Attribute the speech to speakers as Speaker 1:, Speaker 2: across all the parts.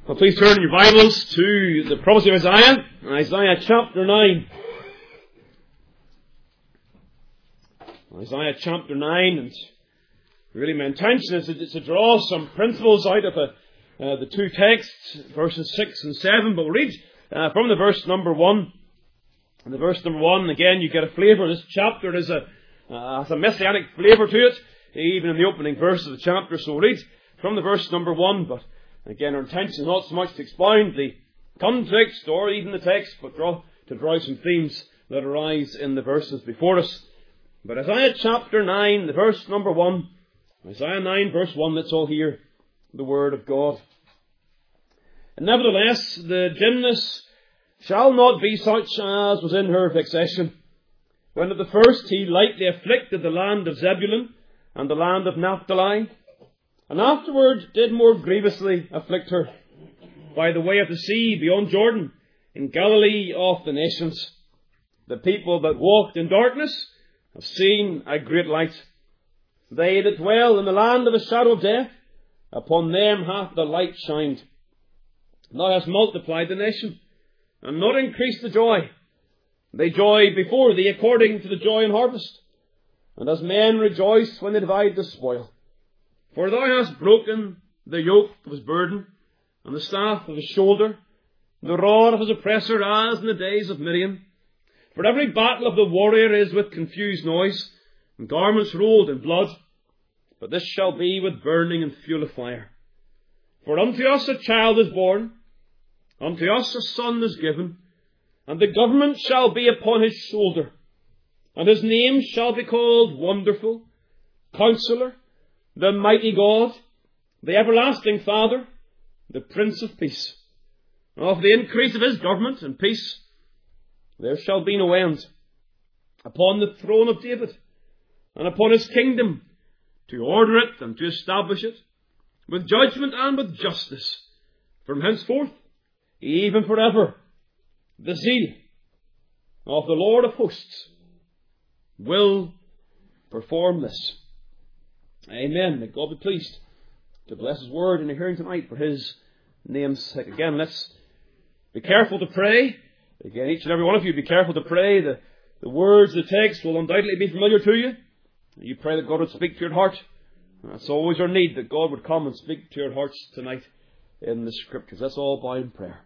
Speaker 1: Well, please turn your Bibles to the prophecy of Isaiah, Isaiah chapter 9. Isaiah chapter 9, and really my intention is to draw some principles out of the two texts, verses 6 and 7, but we'll read from the verse number 1. And the verse number 1, again, you get a flavour. This chapter has a messianic flavour to it, even in the opening verse of the chapter. So we'll read from the verse number 1, but again, our intention is not so much to expound the context or even the text, but to draw some themes that arise in the verses before us. But Isaiah chapter 9, the verse number 1, Isaiah 9 verse 1, let's all hear the word of God. And nevertheless, the dimness shall not be such as was in her vexation, when at the first he lightly afflicted the land of Zebulun and the land of Naphtali, and afterward did more grievously afflict her by the way of the sea beyond Jordan, in Galilee of the nations. The people that walked in darkness have seen a great light. They that dwell in the land of the shadow of death, upon them hath the light shined. Thou hast multiplied the nation, and not increased the joy. They joy before thee according to the joy in harvest, and as men rejoice when they divide the spoil. For thou hast broken the yoke of his burden, and the staff of his shoulder, the rod of his oppressor, as in the days of Midian. For every battle of the warrior is with confused noise, and garments rolled in blood. But this shall be with burning and fuel of fire. For unto us a child is born, unto us a son is given, and the government shall be upon his shoulder, and his name shall be called Wonderful, Counselor, the Mighty God, the Everlasting Father, the Prince of Peace. Of the increase of his government and peace there shall be no end, upon the throne of David, and upon his kingdom, to order it and to establish it, with judgment and with justice, from henceforth, even forever. The zeal of the Lord of hosts will perform this. Amen. May God be pleased to bless his word in your hearing tonight for his name's sake. Again, let's be careful to pray. Again, each and every one of you, be careful to pray. The words of the text will undoubtedly be familiar to you. You pray that God would speak to your heart. That's always our need, that God would come and speak to your hearts tonight in the Scriptures. Let's all bow in prayer.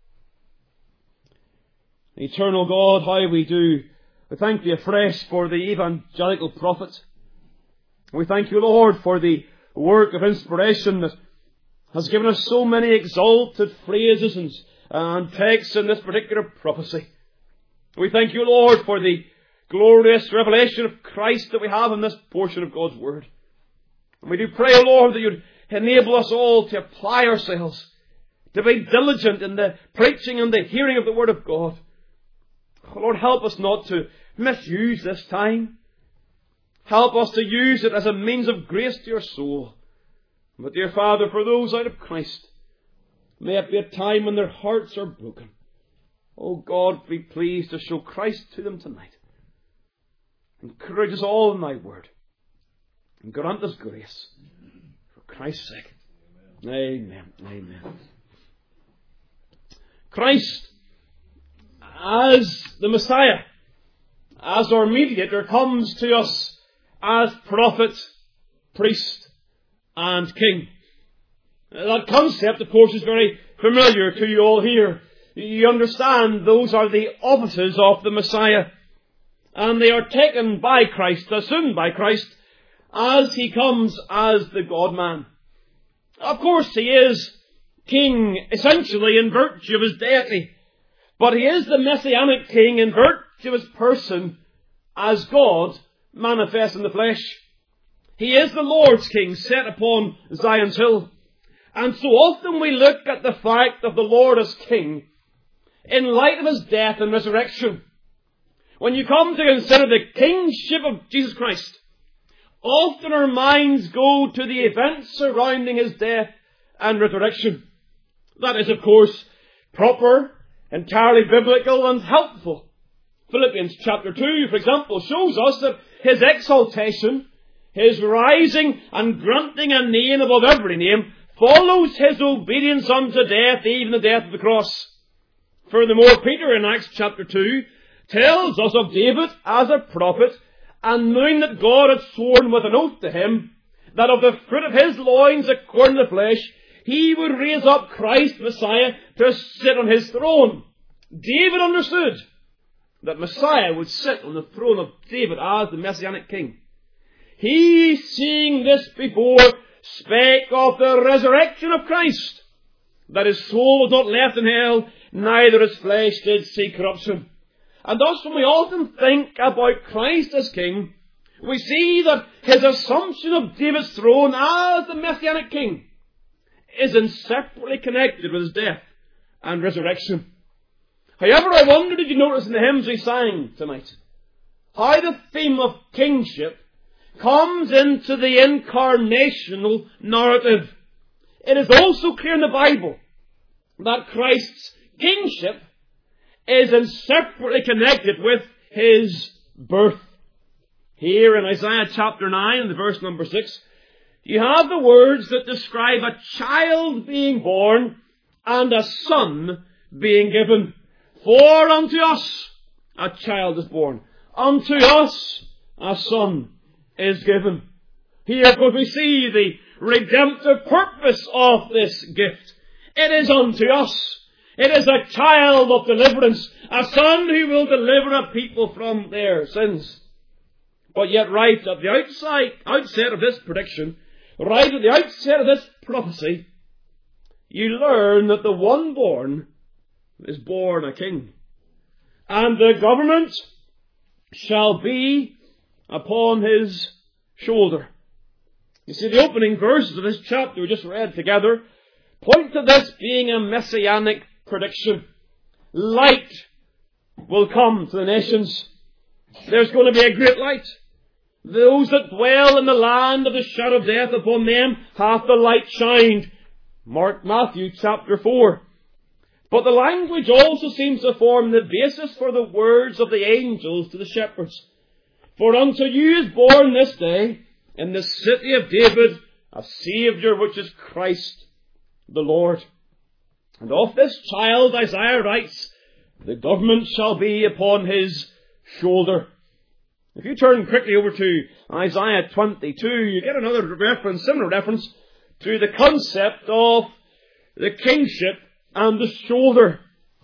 Speaker 1: Eternal God, how we do thank thee afresh for the evangelical prophet. We thank you, Lord, for the work of inspiration that has given us so many exalted phrases and texts in this particular prophecy. We thank you, Lord, for the glorious revelation of Christ that we have in this portion of God's Word. And we do pray, Lord, that you'd enable us all to apply ourselves, to be diligent in the preaching and the hearing of the Word of God. Oh, Lord, help us not to misuse this time. Help us to use it as a means of grace to your soul. But, dear Father, for those out of Christ, may it be a time when their hearts are broken. Oh God, be pleased to show Christ to them tonight. Encourage us all in thy word. And grant us grace. For Christ's sake. Amen. Amen. Christ, as the Messiah, as our mediator, comes to us as prophet, priest, and king. That concept, of course, is very familiar to you all here. You understand those are the offices of the Messiah, and they are taken by Christ, assumed by Christ, as he comes as the God-man. Of course, he is king essentially in virtue of his deity, but he is the messianic king in virtue of his person as God manifest in the flesh. He is the Lord's king set upon Zion's hill. And so often we look at the fact of the Lord as king in light of his death and resurrection. When you come to consider the kingship of Jesus Christ, often our minds go to the events surrounding his death and resurrection. That is, of course, proper, entirely biblical and helpful. Philippians chapter 2, for example, shows us that his exaltation, his rising and granting a name above every name, follows his obedience unto death, even the death of the cross. Furthermore, Peter in Acts chapter 2 tells us of David as a prophet, and knowing that God had sworn with an oath to him, that of the fruit of his loins, according to the flesh, he would raise up Christ, Messiah, to sit on his throne. David understood that Messiah would sit on the throne of David as the Messianic king. He, seeing this before, spake of the resurrection of Christ, that his soul was not left in hell, neither his flesh did see corruption. And thus, when we often think about Christ as king, we see that his assumption of David's throne as the Messianic king is inseparably connected with his death and resurrection. However, I wonder, did you notice in the hymns we sang tonight, how the theme of kingship comes into the incarnational narrative? It is also clear in the Bible that Christ's kingship is inseparably connected with his birth. Here in Isaiah chapter 9, and verse number 6, you have the words that describe a child being born and a son being given. For unto us a child is born, unto us a son is given. Here, of course, we see the redemptive purpose of this gift. It is unto us. It is a child of deliverance, a son who will deliver a people from their sins. But yet, right at the outset of this prediction, right at the outset of this prophecy, you learn that the one born is born a king. And the government shall be upon his shoulder. You see, the opening verses of this chapter we just read together point to this being a messianic prediction. Light will come to the nations. There's going to be a great light. Those that dwell in the land of the shadow of death, upon them hath the light shined. Mark Matthew chapter 4. But the language also seems to form the basis for the words of the angels to the shepherds. For unto you is born this day in the city of David a Saviour, which is Christ the Lord. And of this child, Isaiah writes, the government shall be upon his shoulder. If you turn quickly over to Isaiah 22, you get another reference, similar reference, to the concept of the kingship and the shoulder.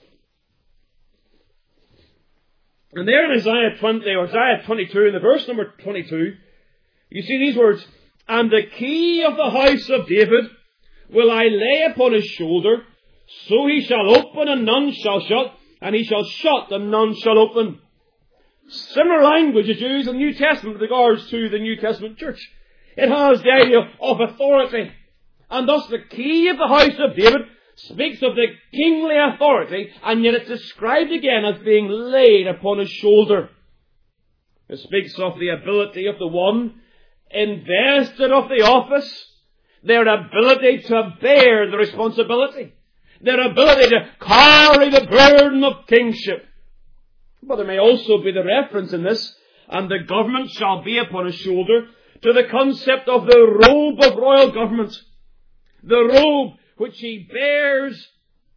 Speaker 1: And there in Isaiah 20, or Isaiah 22, in the verse number 22, you see these words, and the key of the house of David will I lay upon his shoulder, so he shall open and none shall shut, and he shall shut and none shall open. Similar language is used in the New Testament with regards to the New Testament church. It has the idea of authority. And thus the key of the house of David speaks of the kingly authority, and yet it's described again as being laid upon his shoulder. It speaks of the ability of the one invested of the office, their ability to bear the responsibility, their ability to carry the burden of kingship. But there may also be the reference in this, and the government shall be upon his shoulder, to the concept of the robe of royal government. The robe which he bears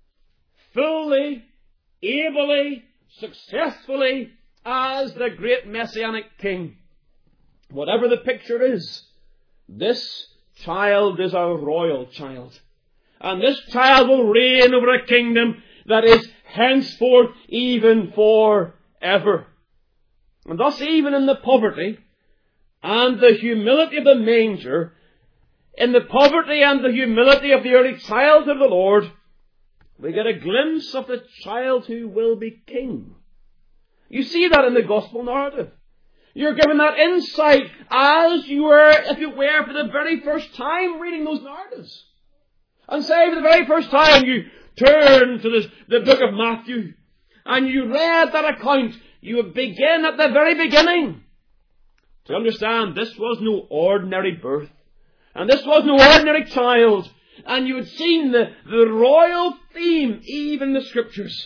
Speaker 1: fully, ably, successfully as the great messianic king. Whatever the picture is, this child is a royal child. And this child will reign over a kingdom that is henceforth even forever. And thus, even in the poverty and the humility of the manger, in the poverty and the humility of the early childhood of the Lord, we get a glimpse of the child who will be king. You see that in the gospel narrative. You're given that insight as you were, if you were, for the very first time reading those narratives. And say for the very first time you turn to the book of Matthew and you read that account, you would begin at the very beginning to understand this was no ordinary birth. And this was no ordinary child. And you had seen the royal theme even in the Scriptures.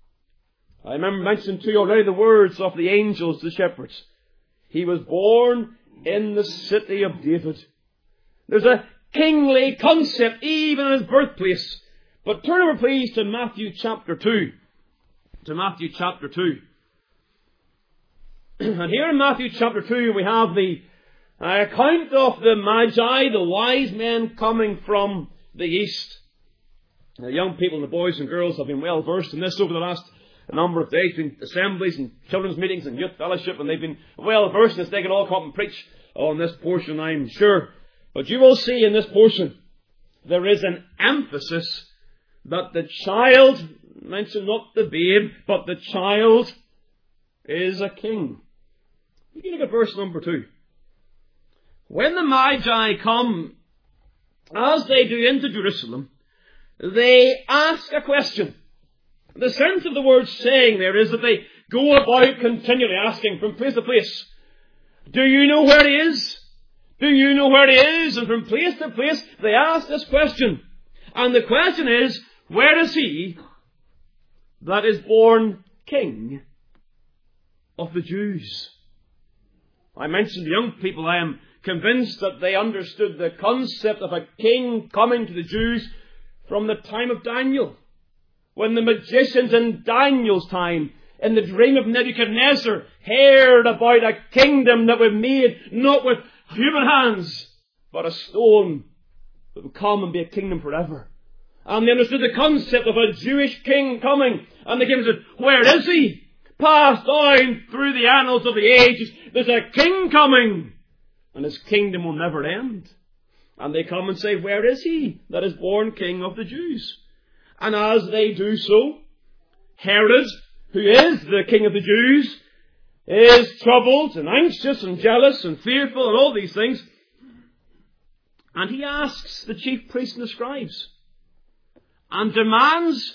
Speaker 1: I remember mentioning to you already the words of the angels to the shepherds. He was born in the city of David. There's a kingly concept even in his birthplace. But turn over please to Matthew chapter 2. To Matthew chapter 2. And here in Matthew chapter 2 we have the account of the Magi, the wise men coming from the east. The young people and the boys and girls have been well versed in this over the last number of days, in assemblies and children's meetings and youth fellowship, and they've been well versed in this. They can all come up and preach on this portion, I'm sure. But you will see in this portion there is an emphasis that the child, mention not the babe, but the child is a king. You look at verse number 2. When the Magi come, as they do into Jerusalem, they ask a question. The sense of the word saying there is that they go about continually asking from place to place, do you know where he is? Do you know where he is? And from place to place they ask this question. And the question is, where is he that is born King of the Jews? I mentioned young people, I am convinced that they understood the concept of a king coming to the Jews from the time of Daniel. When the magicians in Daniel's time, in the dream of Nebuchadnezzar, heard about a kingdom that was made not with human hands, but a stone that would come and be a kingdom forever. And they understood the concept of a Jewish king coming. And they came and said, where is he? Passed down through the annals of the ages, there's a king coming, and his kingdom will never end. And they come and say, where is he that is born King of the Jews? And as they do so, Herod, who is the King of the Jews, is troubled and anxious and jealous and fearful and all these things. And he asks the chief priests and the scribes and demands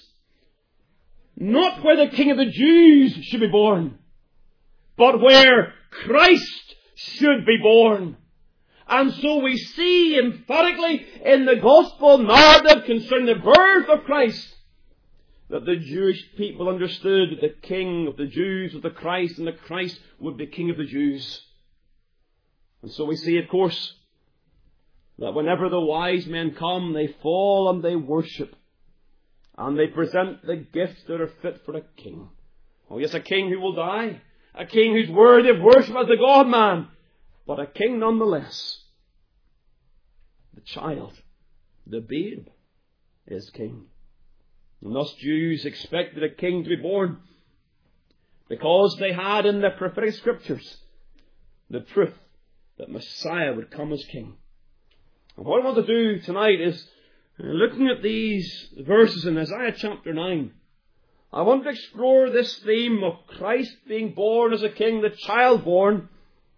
Speaker 1: not where the King of the Jews should be born, but where Christ should be born. And so we see emphatically in the gospel narrative concerning the birth of Christ that the Jewish people understood that the King of the Jews was the Christ, and the Christ would be King of the Jews. And so we see, of course, that whenever the wise men come, they fall and they worship. And they present the gifts that are fit for a king. Oh yes, a king who will die. A king who's worthy of worship as the God-man. But a king nonetheless. The child, the babe, is king. And thus Jews expected a king to be born, because they had in the prophetic scriptures the truth that Messiah would come as king. And what I want to do tonight is, looking at these verses in Isaiah chapter 9, I want to explore this theme of Christ being born as a king, the child born,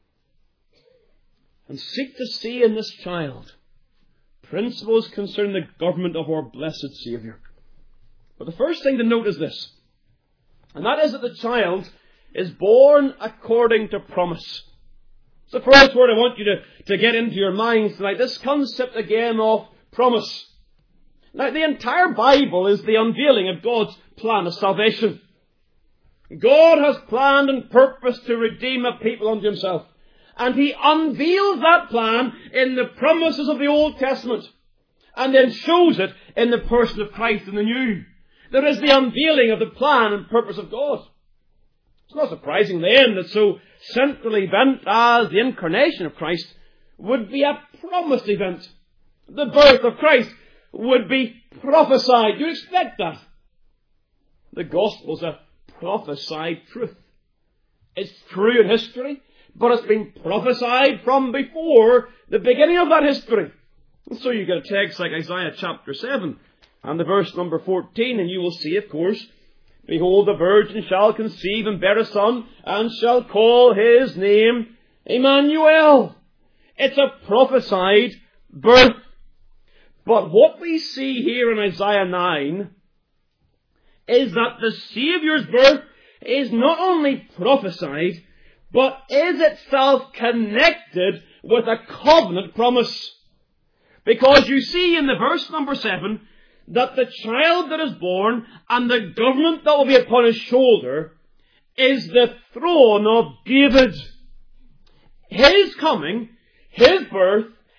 Speaker 1: and seek to see in this child principles concerning the government of our blessed Saviour. But the first thing to note is this, and that is that the child is born according to promise. It's the first word I want you to get into your minds tonight, this concept again of promise. Now, the entire Bible is the unveiling of God's plan of salvation. God has planned and purposed to redeem a people unto himself. And he unveils that plan in the promises of the Old Testament, and then shows it in the person of Christ in the New. There is the unveiling of the plan and purpose of God. It's not surprising then that so central event as the incarnation of Christ would be a promised event. The birth of Christ would be prophesied. You expect that. The gospel is a prophesied truth. It's true in history, but it's been prophesied from before the beginning of that history. And so you get a text like Isaiah chapter 7 and the verse number 14, and you will see, of course, behold, the virgin shall conceive and bear a son, and shall call his name Emmanuel. It's a prophesied birth. But what we see here in Isaiah 9 is that the Saviour's birth is not only prophesied, but is itself connected with a covenant promise. Because you see in the verse number 7 that the child that is born and the government that will be upon his shoulder is the throne of David. His coming, his birth,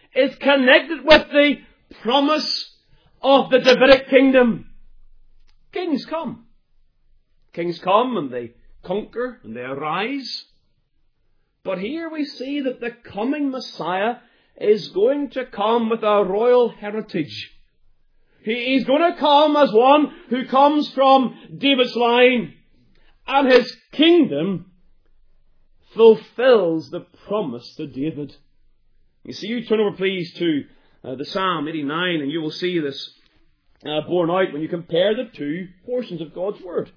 Speaker 1: is connected with the promise of the Davidic kingdom. Kings come. Kings come and they conquer and they arise. But here we see that the coming Messiah is going to come with a royal heritage. He's going to come as one who comes from David's line. And his kingdom fulfills the promise to David. You see, you turn over please to the Psalm 89 and you will see this borne out when you compare the two portions of God's Word.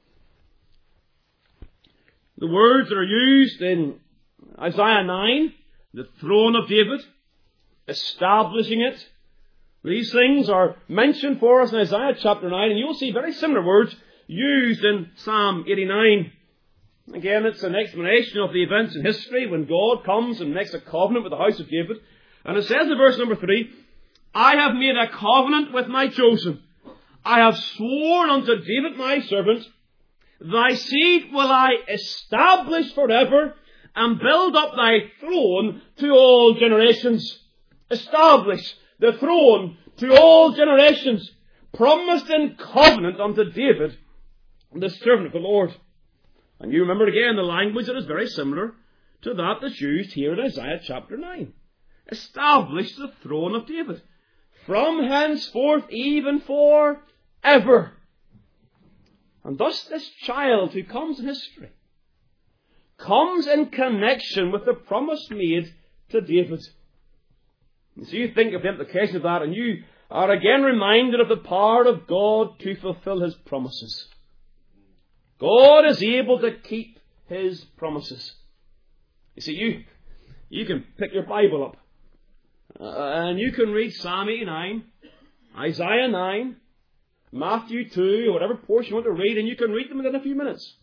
Speaker 1: The words that are used in Isaiah 9, the throne of David, establishing it. These things are mentioned for us in Isaiah chapter 9, and you'll see very similar words used in Psalm 89. Again, it's an explanation of the events in history when God comes and makes a covenant with the house of David. And it says in verse number 3, I have made a covenant with my chosen. I have sworn unto David my servant, thy seed will I establish forever, and build up thy throne to all generations. Establish the throne to all generations, promised in covenant unto David, the servant of the Lord. And you remember again the language that is very similar to that that's used here in Isaiah chapter 9. Establish the throne of David, from henceforth even for ever. And thus this child who comes in history comes in connection with the promise made to David. And so you think of the implication of that, and you are again reminded of the power of God to fulfill His promises. God is able to keep His promises. You see, you can pick your Bible up, and you can read Psalm 89, Isaiah 9, Matthew 2, or whatever portion you want to read, and you can read them within a few minutes.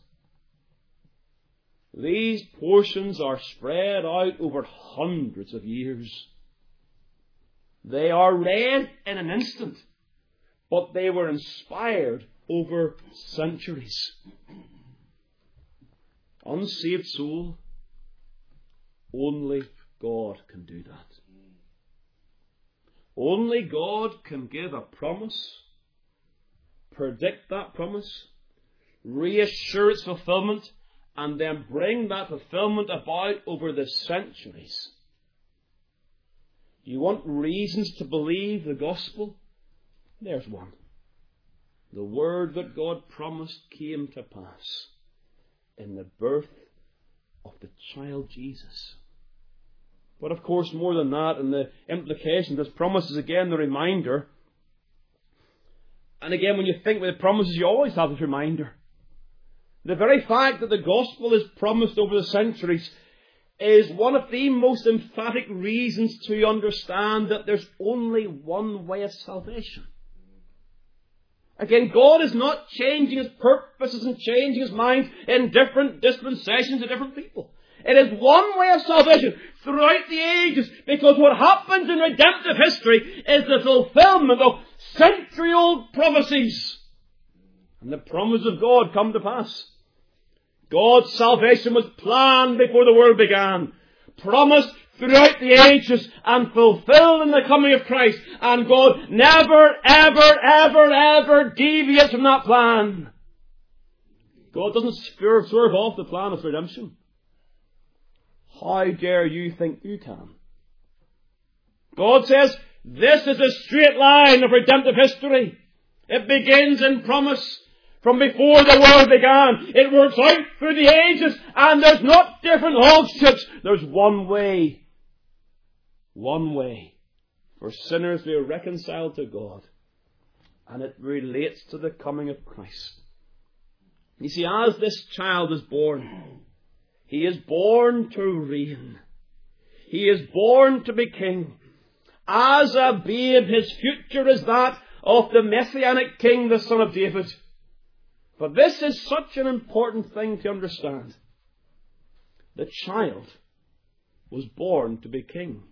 Speaker 1: These portions are spread out over hundreds of years. They are read in an instant, but they were inspired over centuries. Unsaved soul, only God can do that. Only God can give a promise, predict that promise, reassure its fulfillment, and then bring that fulfillment about over the centuries. You want reasons to believe the gospel? There's one. The word that God promised came to pass in the birth of the child Jesus. But of course, more than that, and the implication of this promise is again the reminder. And again, when you think with the promises, you always have this reminder. The very fact that the gospel is promised over the centuries is one of the most emphatic reasons to understand that there's only one way of salvation. Again, God is not changing His purposes and changing His mind in different dispensations to different people. It is one way of salvation throughout the ages, because what happens in redemptive history is the fulfillment of century-old prophecies. And the promises of God come to pass. God's salvation was planned before the world began, promised throughout the ages, and fulfilled in the coming of Christ. And God never, ever, ever, ever deviates from that plan. God doesn't swerve off the plan of redemption. How dare you think you can? God says, this is a straight line of redemptive history. It begins in promise from before the world began. It works out through the ages, and there's not different offshoots. There's one way. One way for sinners to be reconciled to God. And it relates to the coming of Christ. You see, as this child is born, He is born to reign. He is born to be king. As a babe, His future is that of the Messianic King, the Son of David. But this is such an important thing to understand. The child was born to be king.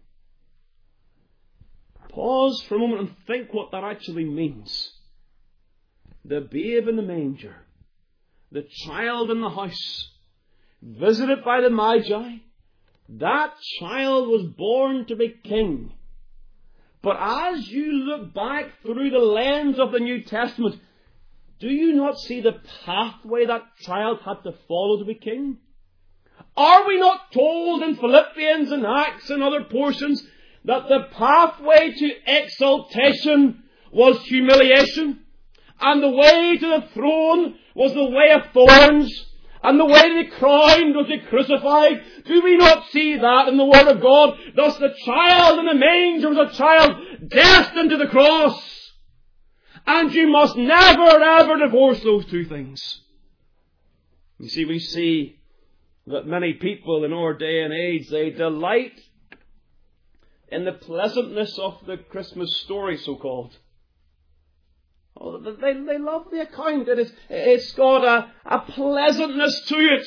Speaker 1: Pause for a moment and think what that actually means. The babe in the manger, the child in the house, visited by the Magi, that child was born to be king. But as you look back through the lens of the New Testament, do you not see the pathway that child had to follow to be king? Are we not told in Philippians and Acts and other portions that the pathway to exaltation was humiliation, and the way to the throne was the way of thorns, and the way to be crowned was to be crucified? Do we not see that in the Word of God? Thus the child in the manger was a child destined to the cross. And you must never ever divorce those two things. You see, we see that many people in our day and age, they delight in the pleasantness of the Christmas story, so-called. Oh, they love the account. It's got a pleasantness to it.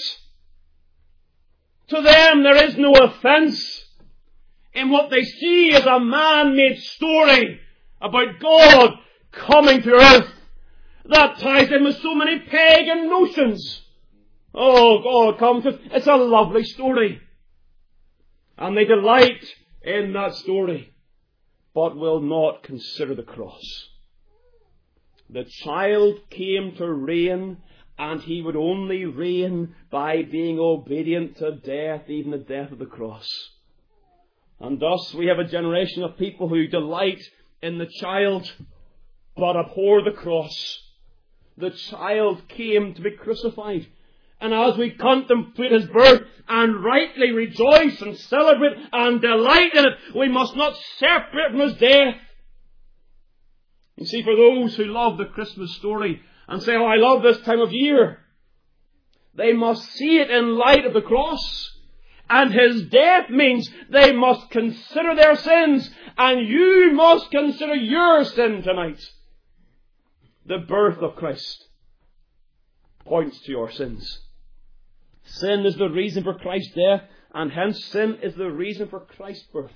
Speaker 1: To them, there is no offence in what they see as a man-made story about God coming to earth that ties in with so many pagan notions. Oh, God comes to us. It's a lovely story. And they delight in that story, but will not consider the cross. The child came to reign, and he would only reign by being obedient to death, even the death of the cross. And thus we have a generation of people who delight in the child, but abhor the cross. The child came to be crucified. And as we contemplate his birth and rightly rejoice and celebrate and delight in it, we must not separate from his death. You see, for those who love the Christmas story and say, oh, I love this time of year, they must see it in light of the cross. And his death means they must consider their sins, and you must consider your sin tonight. The birth of Christ points to your sins. Sin is the reason for Christ's death, and hence sin is the reason for Christ's birth.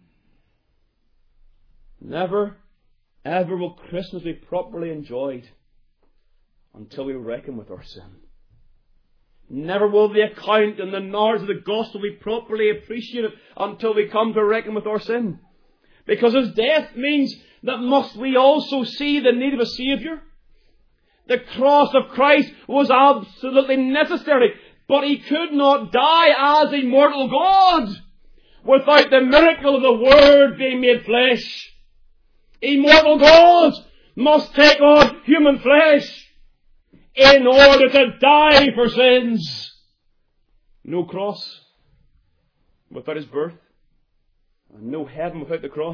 Speaker 1: Never, ever will Christmas be properly enjoyed until we reckon with our sin. Never will the account and the knowledge of the gospel be properly appreciated until we come to reckon with our sin. Because his death means that must we also see the need of a Saviour. The cross of Christ was absolutely necessary, but he could not die as immortal God without the miracle of the Word being made flesh. Immortal God must take on human flesh in order to die for sins. No cross without his birth, and no heaven without the cross.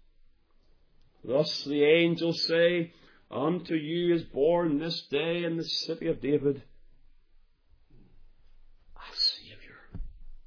Speaker 1: Thus the angels say, unto you is born this day in the city of David a Saviour.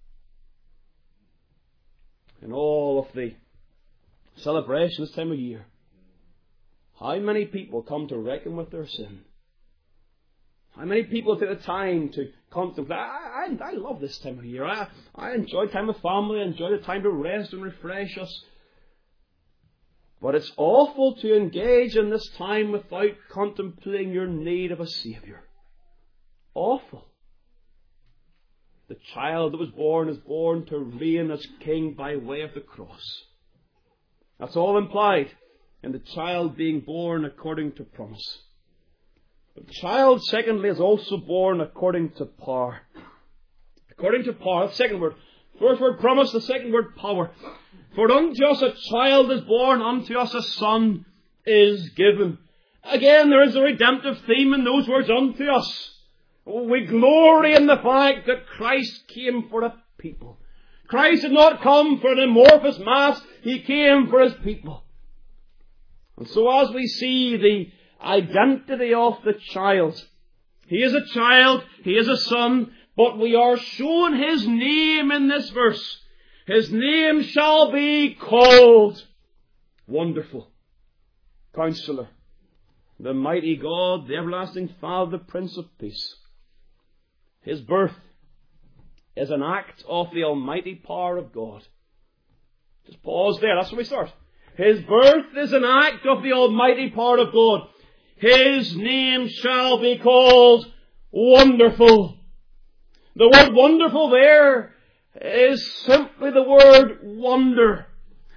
Speaker 1: In all of the celebration this time of year, how many people come to reckon with their sin? How many people take the time to contemplate? I love this time of year. I enjoy time with family. I enjoy the time to rest and refresh us. But it's awful to engage in this time without contemplating your need of a Saviour. Awful. The child that was born is born to reign as king by way of the cross. That's all implied in the child being born according to promise. The child, secondly, is also born according to power. According to power, that's the second word. First word promise, the second word power. For unto us a child is born, unto us a son is given. Again, there is a redemptive theme in those words, unto us. We glory in the fact that Christ came for a people. Christ did not come for an amorphous mass, he came for his people. And so as we see the identity of the child, he is a child, he is a son, but we are shown his name in this verse. His name shall be called Wonderful, Counselor, the Mighty God, the Everlasting Father, the Prince of Peace. His birth is an act of the almighty power of God. Just pause there, that's where we start. His birth is an act of the almighty power of God. His name shall be called Wonderful. The word wonderful there is simply the word wonder.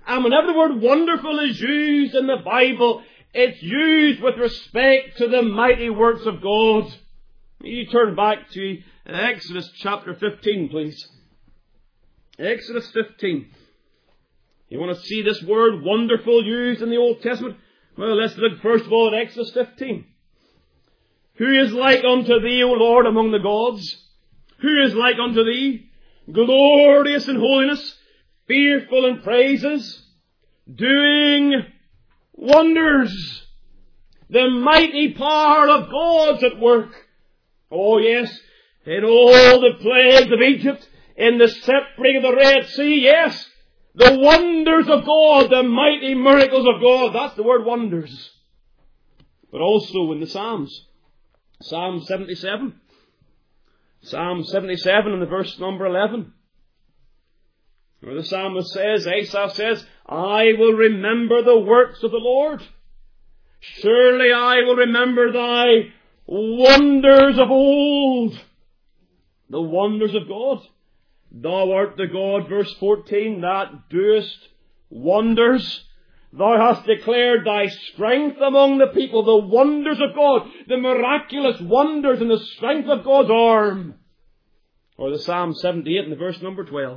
Speaker 1: And whenever the word wonderful is used in the Bible, it's used with respect to the mighty works of God. You turn back to Exodus chapter 15, please. Exodus 15. You want to see this word wonderful used in the Old Testament? Well, let's look first of all at Exodus 15. Who is like unto thee, O Lord, among the gods? Who is like unto thee? Glorious in holiness, fearful in praises, doing wonders. The mighty power of God's at work. Oh yes, in all the plagues of Egypt, in the separating of the Red Sea, yes, the wonders of God, the mighty miracles of God. That's the word wonders. But also in the Psalms. Psalm 77. Psalm 77 and the verse number 11. Where the psalmist says, Asaph says, I will remember the works of the Lord. Surely I will remember thy wonders of old. The wonders of God. Thou art the God, verse 14, that doest wonders. Thou hast declared thy strength among the people, the wonders of God, the miraculous wonders and the strength of God's arm. Or the Psalm 78 and the verse number 12.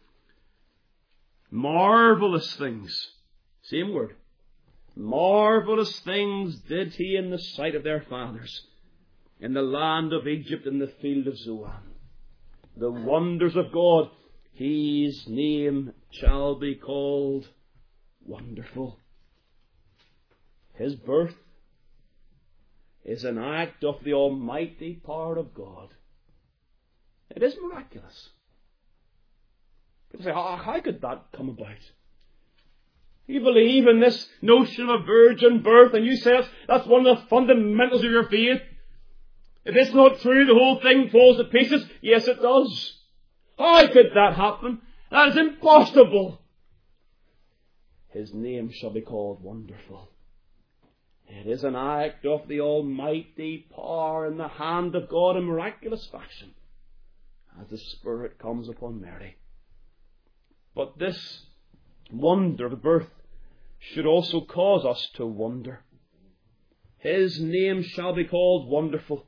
Speaker 1: Marvelous things. Same word. Marvelous things did he in the sight of their fathers, in the land of Egypt, in the field of Zoan. The wonders of God, his name shall be called Wonderful. His birth is an act of the almighty power of God. It is miraculous. People say, how could that come about? You believe in this notion of a virgin birth, and you say that's one of the fundamentals of your faith. If it's not true, the whole thing falls to pieces. Yes, it does. How could that happen? That is impossible. His name shall be called Wonderful. It is an act of the almighty power in the hand of God in miraculous fashion as the Spirit comes upon Mary. But this wonder of birth should also cause us to wonder. His name shall be called Wonderful.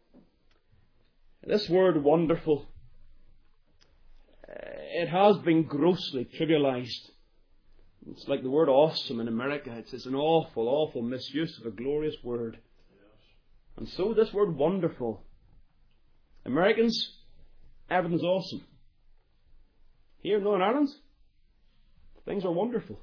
Speaker 1: This word wonderful, it has been grossly trivialized. It's like the word awesome in America. It's an awful, awful misuse of a glorious word. And so this word wonderful. Americans, everything's awesome. Here in Northern Ireland, things are wonderful.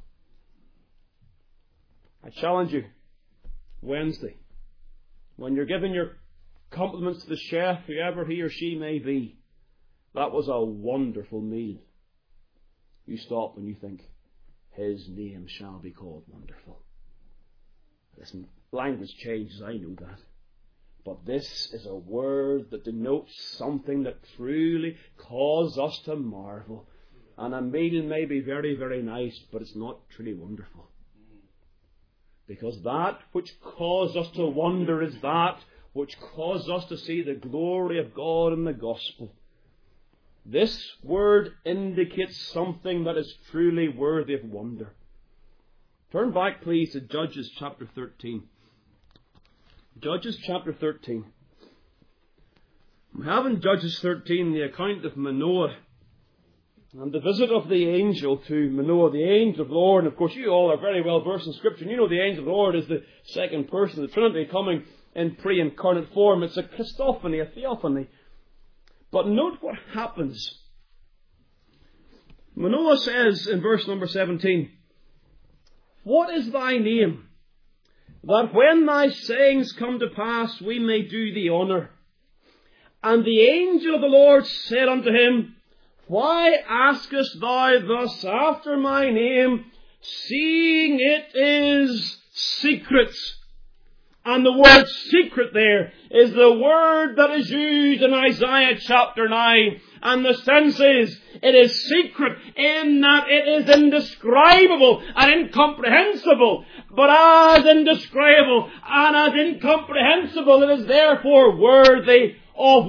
Speaker 1: I challenge you, Wednesday, when you're giving your compliments to the chef, whoever he or she may be, that was a wonderful meal. You stop and you think, his name shall be called Wonderful. Listen, language changes, I know that. But this is a word that denotes something that truly causes us to marvel. And a meal may be very, very nice, but it's not truly wonderful. Because that which causes us to wonder is that which causes us to see the glory of God in the gospel. This word indicates something that is truly worthy of wonder. Turn back, please, to Judges chapter 13. Judges chapter 13. We have in Judges 13 the account of Manoah and the visit of the angel to Manoah, the angel of the Lord. And of course, you all are very well versed in Scripture. And you know the angel of the Lord is the second person of the Trinity coming in pre-incarnate form. It's a Christophany, a theophany. But note what happens. Manoah says in verse number 17, what is thy name, that when thy sayings come to pass, we may do thee honour? And the angel of the Lord said unto him, why askest thou thus after my name, seeing it is secret? And the word secret there is the word that is used in Isaiah chapter 9. And the sense is, it is secret in that it is indescribable and incomprehensible. But as indescribable and as incomprehensible, it is therefore worthy of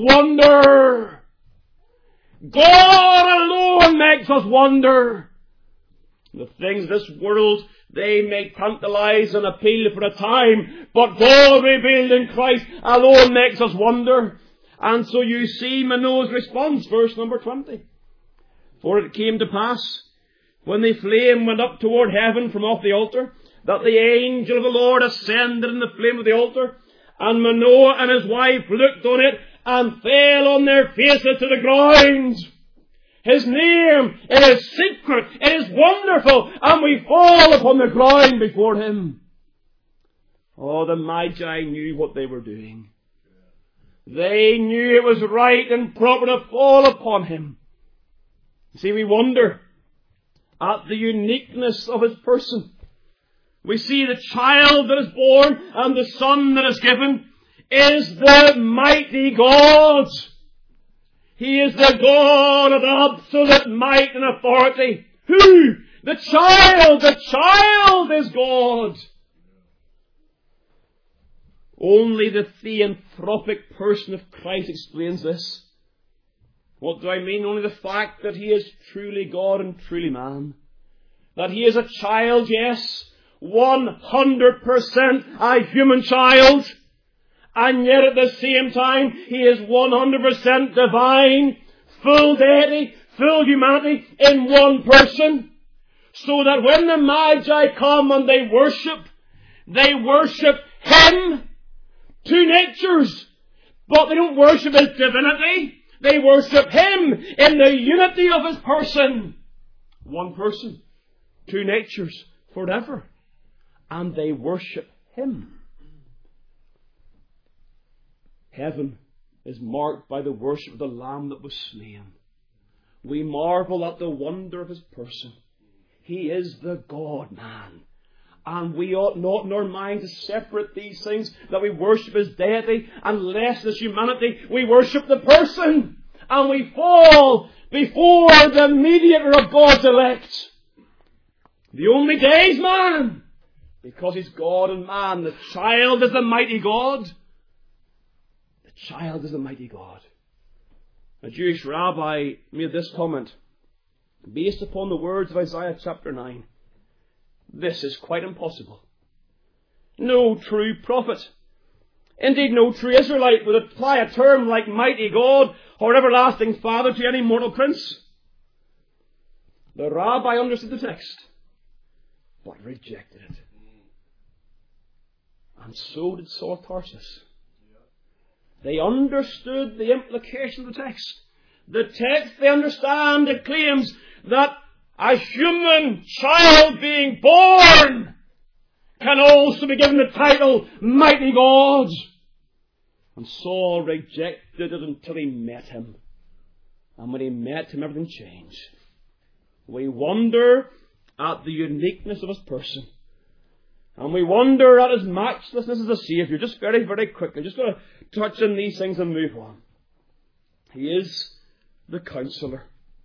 Speaker 1: wonder. God alone makes us wonder. The things of this world, they may tantalize and appeal for a time, but God revealed in Christ alone makes us wonder. And so you see Manoah's response, verse number 20. For it came to pass, when the flame went up toward heaven from off the altar, that the angel of the Lord ascended in the flame of the altar, and Manoah and his wife looked on it, and fell on their faces to the ground. His name, it is secret, it is wonderful, and we fall upon the ground before Him. Oh, the Magi knew what they were doing. They knew it was right and proper to fall upon Him. See, we wonder at the uniqueness of His person. We see the child that is born and the son that is given is the mighty God. He is the God of absolute might and authority. Who? The child! The child is God! Only the theanthropic person of Christ explains this. What do I mean? Only the fact that He is truly God and truly man. That He is a child, yes, 100% a human child. And yet at the same time, He is 100% divine, full deity, full humanity in one person. So that when the Magi come and they worship Him, two natures. But they don't worship His divinity. They worship Him in the unity of His person. One person, two natures, forever. And they worship Him. Heaven is marked by the worship of the Lamb that was slain. We marvel at the wonder of His person. He is the God-man. And we ought not in our mind to separate these things, that we worship His deity and less His humanity. We worship the person. And we fall before the mediator of God's elect. The only days man. Because He's God and man. The child is the mighty God. Child is the mighty God. A Jewish rabbi made this comment based upon the words of Isaiah chapter 9. This is quite impossible. No true prophet, indeed no true Israelite, would apply a term like mighty God or everlasting Father to any mortal prince. The rabbi understood the text, but rejected it. And so did Saul of Tarsus. They understood the implication of the text. The text, they understand, it claims that a human child being born can also be given the title Mighty God. And Saul rejected it until he met Him. And when he met Him, everything changed. We wonder at the uniqueness of His person. And we wonder at His matchlessness as a Saviour. Just very, very quickly. Just going to touch on these things and move on. He is the counselor.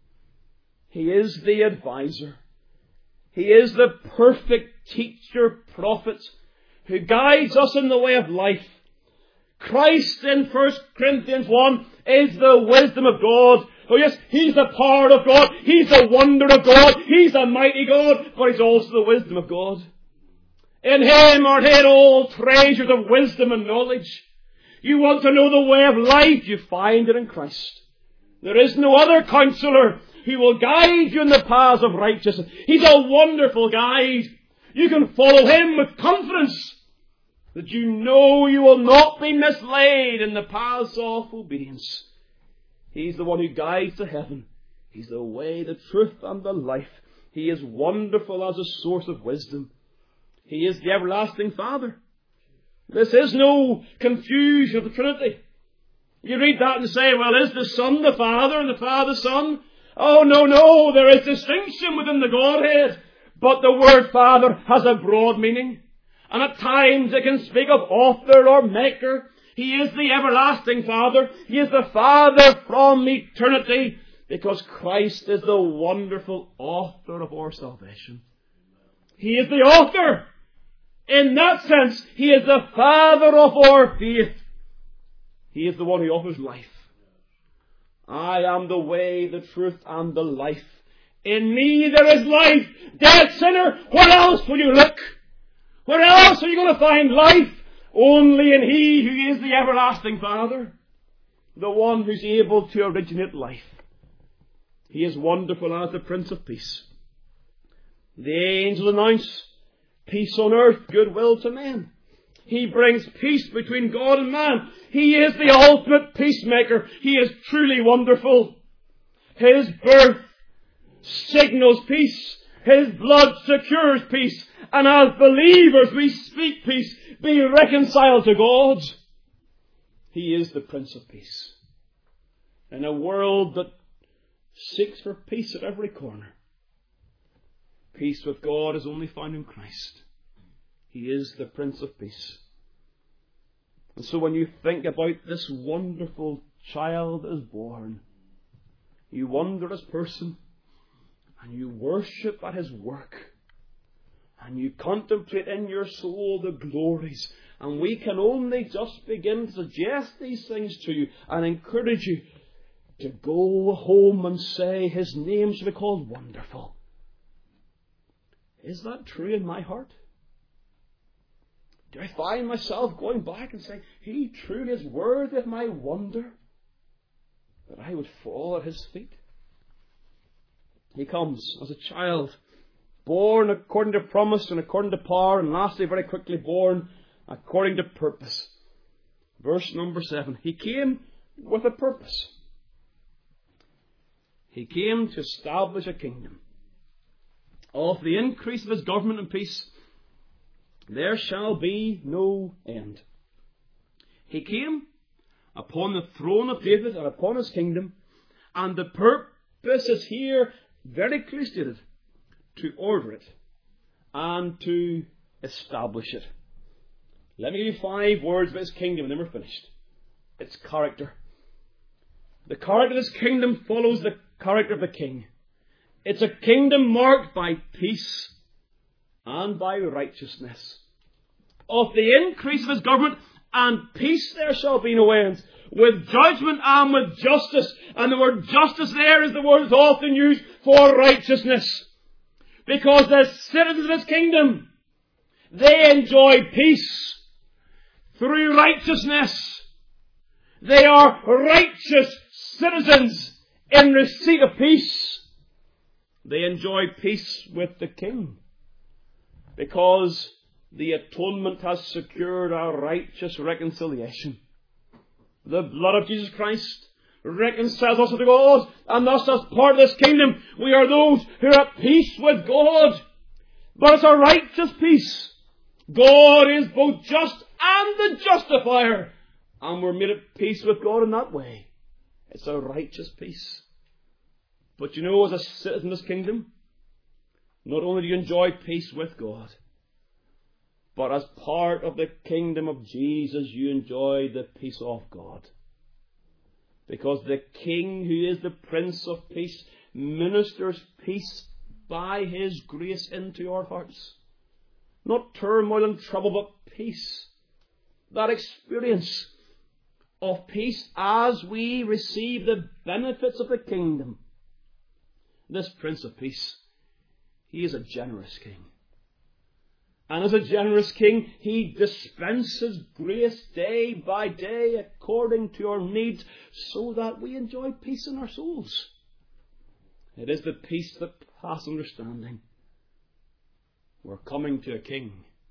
Speaker 1: He is the advisor. He is the perfect teacher, prophet, who guides us in the way of life. Christ in 1 Corinthians 1 is the wisdom of God. Oh yes, He's the power of God. He's the wonder of God. He's the mighty God. But He's also the wisdom of God. In Him are hid all treasures of wisdom and knowledge. You want to know the way of life, you find it in Christ. There is no other counselor who will guide you in the paths of righteousness. He's a wonderful guide. You can follow Him with confidence that you know you will not be misled in the paths of obedience. He's the one who guides to heaven. He's the way, the truth, and the life. He is wonderful as a source of wisdom. He is the everlasting Father. This is no confusion of the Trinity. You read that and say, well, is the Son the Father and the Father the Son? Oh, no, there is distinction within the Godhead. But the word Father has a broad meaning. And at times it can speak of author or maker. He is the everlasting Father. He is the Father from eternity. Because Christ is the wonderful author of our salvation. He is the author. In that sense, He is the Father of our faith. He is the one who offers life. I am the way, the truth, and the life. In me there is life. Dead sinner, where else will you look? Where else are you going to find life? Only in He who is the everlasting Father, the one who's able to originate life. He is wonderful as the Prince of Peace. The angels announce peace on earth, goodwill to men. He brings peace between God and man. He is the ultimate peacemaker. He is truly wonderful. His birth signals peace. His blood secures peace. And as believers we speak peace. Be reconciled to God. He is the Prince of Peace. In a world that seeks for peace at every corner, peace with God is only found in Christ. He is the Prince of Peace. And so when you think about this wonderful child that is born, you wonder at His person, and you worship at His work, and you contemplate in your soul the glories. And we can only just begin to suggest these things to you and encourage you to go home and say, His name should be called Wonderful. Is that true in my heart? Do I find myself going back and saying, He truly is worthy of my wonder, that I would fall at His feet? He comes as a child, born according to promise and according to power, and lastly, very quickly, born according to purpose. Verse number 7. He came with a purpose. He came to establish a kingdom. Of the increase of His government and peace, there shall be no end. He came upon the throne of David and upon His kingdom, and the purpose is here very clearly stated: to order it and to establish it. Let me give you 5 words about His kingdom and then we're finished. Its character. The character of His kingdom follows the character of the king. It's a kingdom marked by peace and by righteousness. Of the increase of His government and peace there shall be no end, with judgment and with justice. And the word justice there is the word that's often used for righteousness. Because the citizens of His kingdom, they enjoy peace through righteousness. They are righteous citizens in receipt of peace. They enjoy peace with the King, because the atonement has secured our righteous reconciliation. The blood of Jesus Christ reconciles us to God, and thus as part of this kingdom we are those who are at peace with God. But it's a righteous peace. God is both just and the justifier, and we're made at peace with God in that way. It's a righteous peace. But you know, as a citizen of this kingdom, not only do you enjoy peace with God, but as part of the kingdom of Jesus, you enjoy the peace of God. Because the King, who is the Prince of Peace, ministers peace by His grace into your hearts. Not turmoil and trouble, but peace. That experience of peace as we receive the benefits of the kingdom. This Prince of Peace, He is a generous King. And as a generous King, He dispenses grace day by day according to our needs, so that we enjoy peace in our souls. It is the peace that passes understanding. We're coming to a King.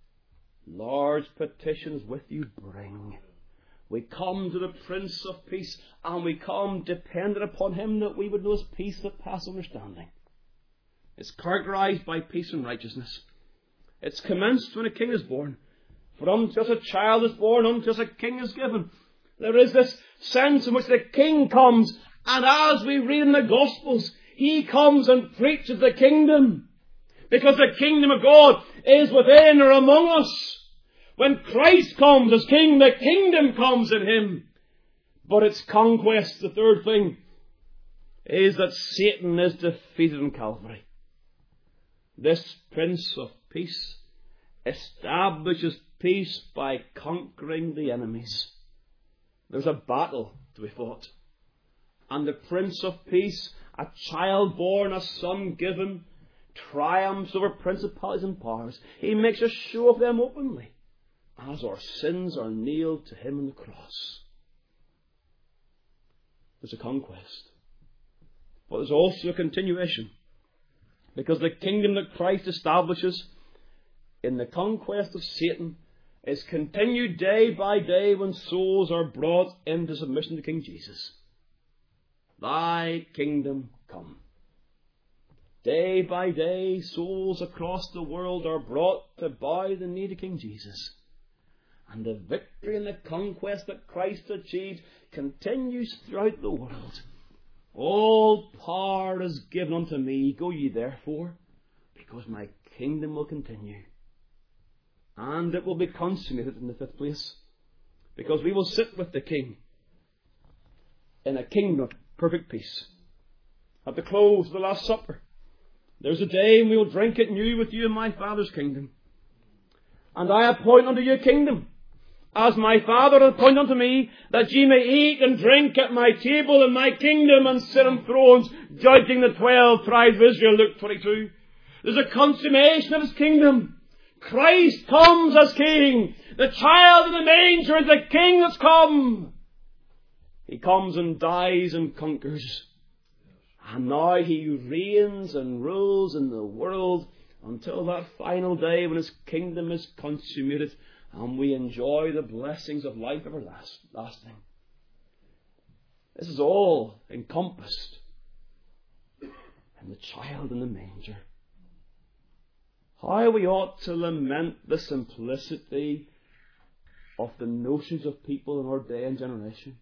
Speaker 1: Large petitions with you bring. We come to the Prince of Peace, and we come dependent upon Him that we would know His peace that passes understanding. It's characterized by peace and righteousness. It's commenced when a king is born. For unto us a child is born, unto us a king is given. There is this sense in which the king comes, and as we read in the Gospels, He comes and preaches the kingdom. Because the kingdom of God is within or among us. When Christ comes as King, the kingdom comes in Him. But its conquest, the third thing, is that Satan is defeated in Calvary. This Prince of Peace establishes peace by conquering the enemies. There's a battle to be fought. And the Prince of Peace a child born, a son given, triumphs over principalities and powers. He makes a show of them openly, as our sins are nailed to him on the cross. There's a conquest, but there's also a continuation, because the kingdom that Christ establishes in the conquest of Satan is continued day by day when souls are brought into submission to King Jesus. Thy kingdom come. Day by day, souls across the world are brought to bow the knee to King Jesus. And the victory and the conquest that Christ achieved continues throughout the world. All power is given unto me. Go ye therefore, because my kingdom will continue. And it will be consummated in the fifth place, because we will sit with the King in a kingdom of perfect peace. At the close of the Last Supper, there's a day when we will drink it new with you in my Father's kingdom. And I appoint unto you a kingdom, as my Father hath appointed unto me, that ye may eat and drink at my table in my kingdom, and sit on thrones, judging the 12 tribes of Israel. Luke 22. There's a consummation of his kingdom. Christ comes as King. The child in the manger is the King that's come. He comes and dies and conquers. And now he reigns and rules in the world until that final day when his kingdom is consummated and we enjoy the blessings of life everlasting. This is all encompassed in the child in the manger. How we ought to lament the simplicity of the notions of people in our day and generation.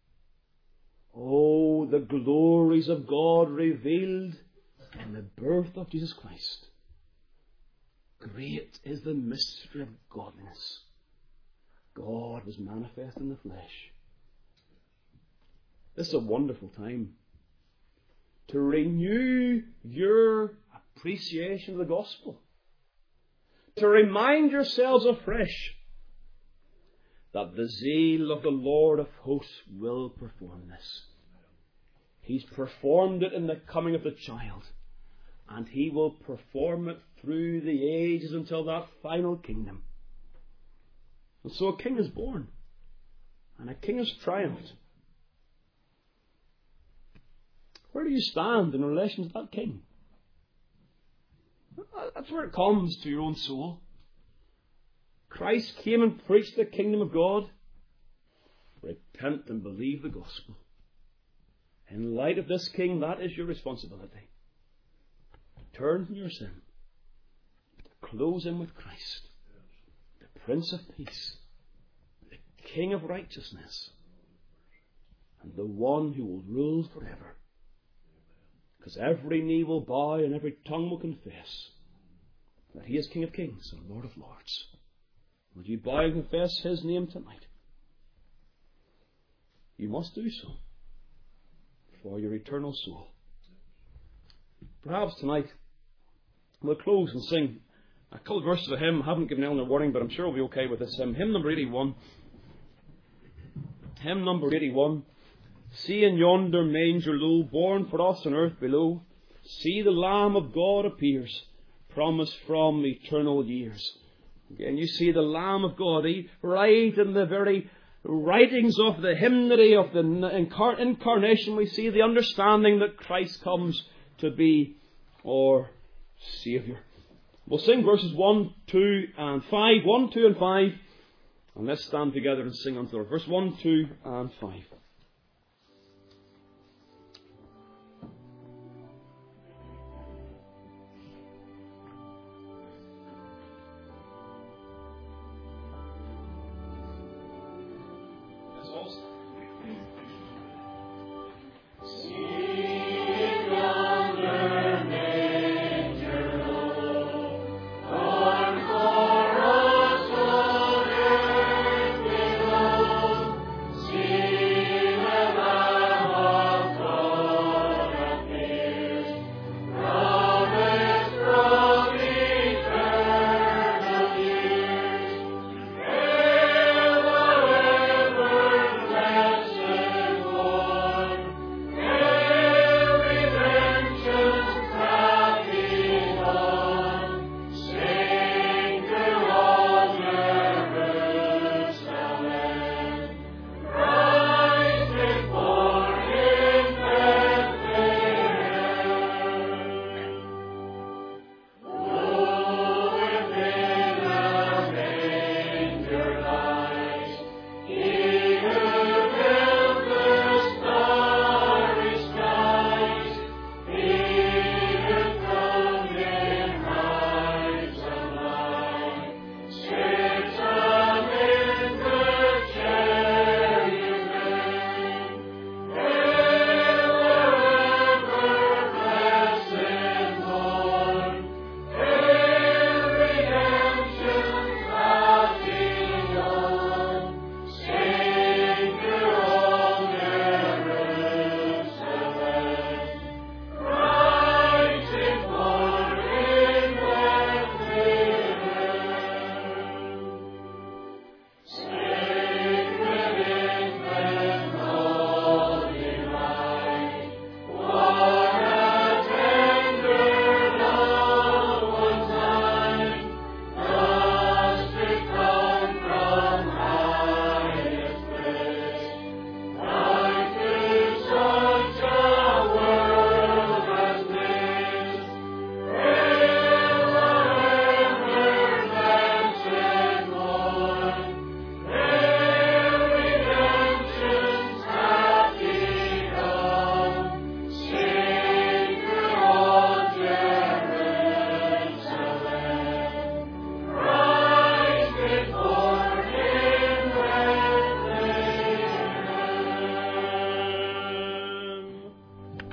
Speaker 1: Oh, the glories of God revealed in the birth of Jesus Christ. Great is the mystery of godliness. God was manifest in the flesh. This is a wonderful time to renew your appreciation of the gospel. To remind yourselves afresh that the zeal of the Lord of hosts will perform this. He's performed it in the coming of the child, and he will perform it through the ages until that final kingdom. And so a king is born, and a king has triumphed. Where do you stand in relation to that king? That's where it comes to your own soul. Christ came and preached the kingdom of God. Repent and believe the gospel. In light of this king, that is your responsibility. Turn from your sin. Close in with Christ, the Prince of Peace, the King of righteousness, and the one who will rule forever. Because every knee will bow and every tongue will confess that he is King of kings and Lord of lords. Will you bow and confess his name tonight? You must do so for your eternal soul. Perhaps tonight we'll close and sing a couple of verses of a hymn. I haven't given Eleanor warning, but I'm sure we'll be okay with this hymn. Hymn number 81. Hymn number 81. See in yonder manger low, born for us on earth below. See the Lamb of God appears, promised from eternal years. Again, you see the Lamb of God, right in the very writings of the hymnody of the incarnation, we see the understanding that Christ comes to be our Saviour. We'll sing verses 1, 2 and 5. 1, 2 and 5. And let's stand together and sing unto the Lord. Verse 1, 2 and 5.
Speaker 2: See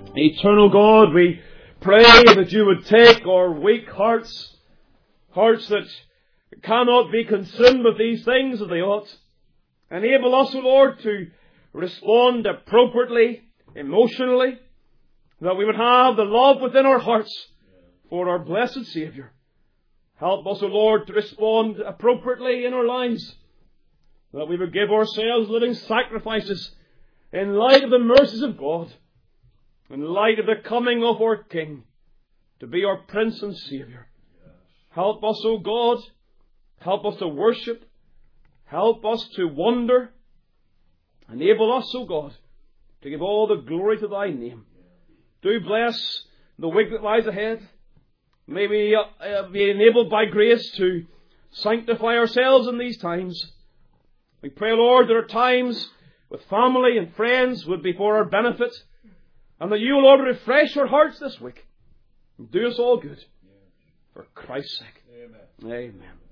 Speaker 1: Eternal God, we pray that you would take our weak hearts, hearts that cannot be consumed with these things as they ought. Enable us, O Lord, to respond appropriately, emotionally, that we would have the love within our hearts for our blessed Saviour. Help us, O Lord, to respond appropriately in our lives, that we would give ourselves living sacrifices in light of the mercies of God, in light of the coming of our King, to be our Prince and Saviour. Help us, O God. Help us to worship. Help us to wonder. Enable us, O God, to give all the glory to thy name. Do bless the week that lies ahead. May we be enabled by grace to sanctify ourselves in these times. We pray, Lord, there are times with family and friends would be for our benefit, and that you, Lord, refresh our hearts this week and do us all good. For Christ's sake. Amen. Amen.